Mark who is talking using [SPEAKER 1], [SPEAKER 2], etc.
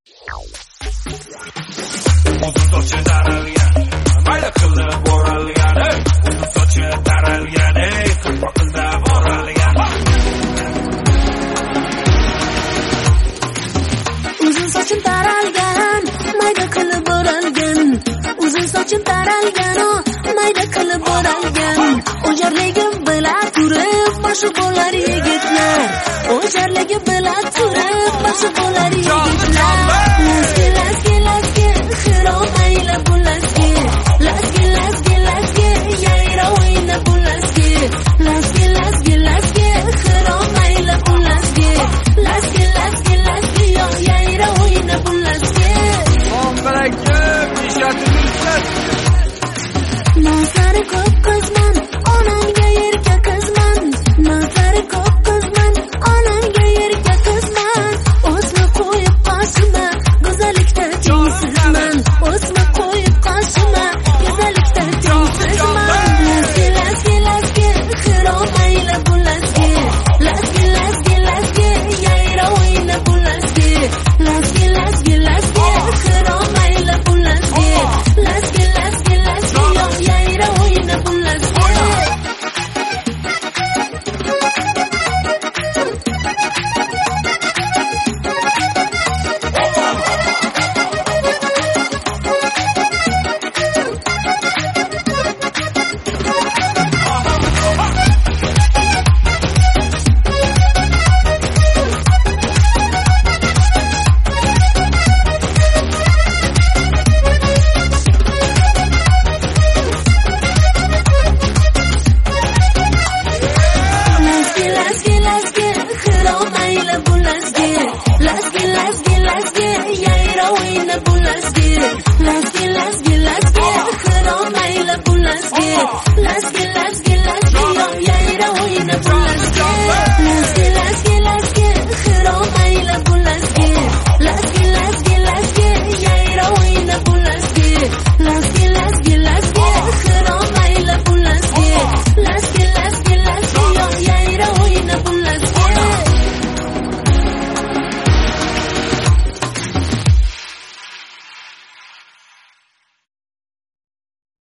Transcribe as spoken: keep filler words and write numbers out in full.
[SPEAKER 1] Uzun sochi taralgan, mayda qilib o'ralgan, uzun sochi taralgan, ey qirq qilda o'ralgan.
[SPEAKER 2] Uzun sochim taralgan, mayda qilib o'ralgan, uzun sochim taralgan, mayda qilib o'ralgan. O'jarligim bilan turib, boshi bo'lar yigitlar, o'jarligim bilan turib, boshi bo'lar yigitlar.